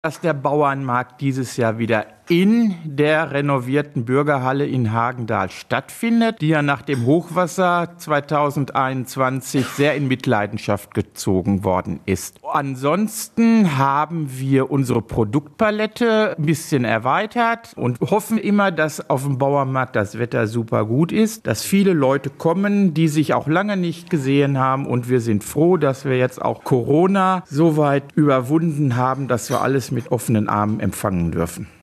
dass der Bauernmarkt dieses Jahr wieder in der renovierten Bürgerhalle in Hagendahl stattfindet, die ja nach dem Hochwasser 2021 sehr in Mitleidenschaft gezogen worden ist. Ansonsten haben wir unsere Produktpalette ein bisschen erweitert und hoffen immer, dass auf dem Bauernmarkt das Wetter super gut ist, dass viele Leute kommen, die sich auch lange nicht gesehen haben, und wir sind froh, dass wir jetzt auch Corona so weit überwunden haben, dass wir alles mit offenen Armen empfangen dürfen.